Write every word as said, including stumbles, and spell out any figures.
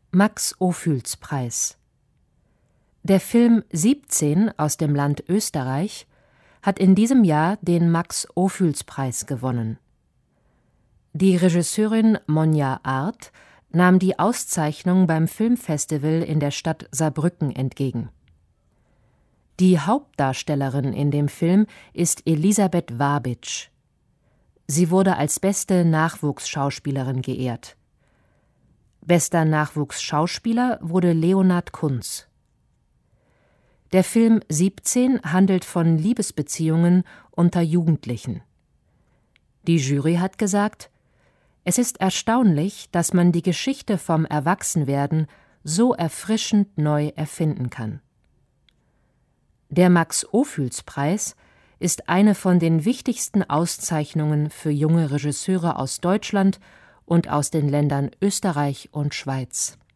Max-Ophüls-Preis. Der Film siebzehn aus dem Land Österreich hat in diesem Jahr den Max-Ophüls-Preis gewonnen. Die Regisseurin Monja Ardt nahm die Auszeichnung beim Filmfestival in der Stadt Saarbrücken entgegen. Die Hauptdarstellerin in dem Film ist Elisabeth Wabitsch. Sie wurde als beste Nachwuchsschauspielerin geehrt. Bester Nachwuchsschauspieler wurde Leonhard Kunz. Der Film siebzehn handelt von Liebesbeziehungen unter Jugendlichen. Die Jury hat gesagt: Es ist erstaunlich, dass man die Geschichte vom Erwachsenwerden so erfrischend neu erfinden kann. Der Max-Ophüls-Preis ist eine von den wichtigsten Auszeichnungen für junge Regisseure aus Deutschland und aus den Ländern Österreich und Schweiz.